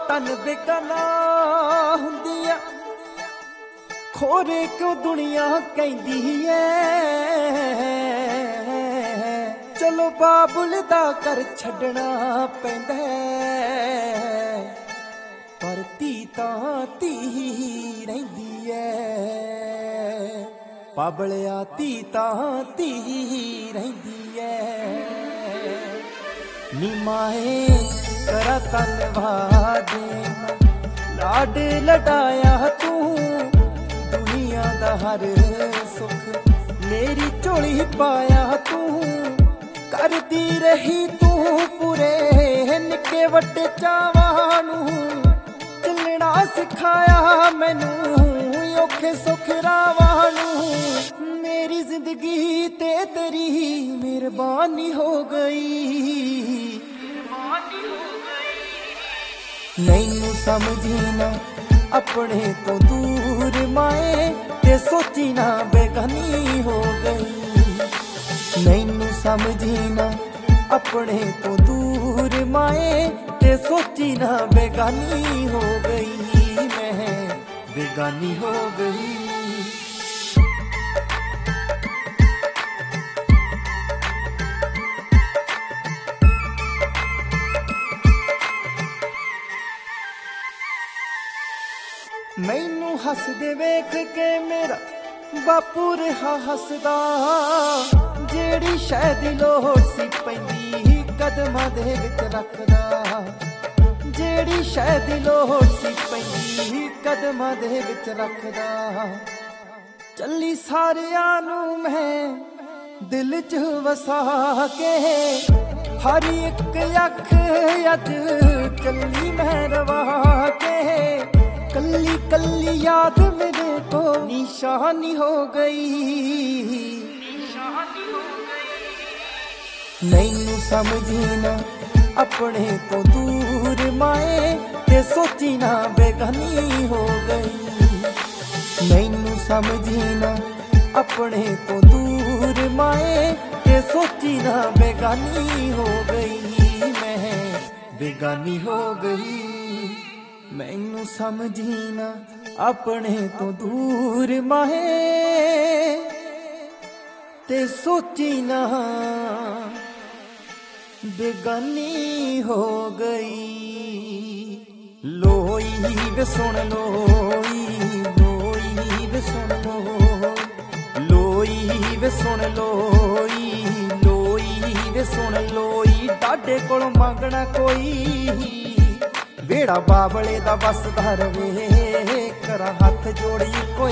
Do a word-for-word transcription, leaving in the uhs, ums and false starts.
तन बेगाना हुंदी आ खोरे क्यों दुनिया कहंदी है चलो बाबुल दा कर छड्डना पैंदा पर धी तां धी रहिंदी है बाबलिया धी तां धी रहिंदी है नी माए करा धन्नवाद लाड लडाया तू दुनिया दा हर सुख मेरी झोली पाया तू करदी रही तू पूरे निक्के वड्डे चावां नूं चलना सिखाया मैनू औखे सुख रावां नूं मेरी जिंदगी ते तेरी मेहरबानी हो गई नैनू समझी ना अपने तो दूर माए ते सोची ना बेगानी हो गई नैनू समझी ना अपने तो दूर माए ते सोची ना बेगानी हो गई मैं बेगानी हो गई मैनू हसदे वेख के मेरा बापू रहा हसदा जेड़ी शै दी लोड़ सी पैंदी कदमां दे विच रखदा जेड़ी शै दी लोड़ सी पैंदी कदमां दे विच रखदा चली सारियां नूं मैं दिल च वसा के हर एक अख अज चली मैं रवा के कल्ली कल्ली याद मेरे को निशानी हो गई नैनू समझी ना अपने तो दूर माए ते सोची ना बेगानी हो गई नैनू समझी ना अपने तो दूर माए ते सोची ना बेगानी हो गई मैं बेगानी हो गई मैनू समझी ना अपने तो दूर माहे ते सोची ना बेगानी हो गई लोई वे सुन लोई लोई वे सुन लो लोई वे सुन लोई लोई वे सुन लोई डाडे कोलों मंगना कोई वेड़ा बाबले दा बसदा रवे करा हथ जोड़ी कोई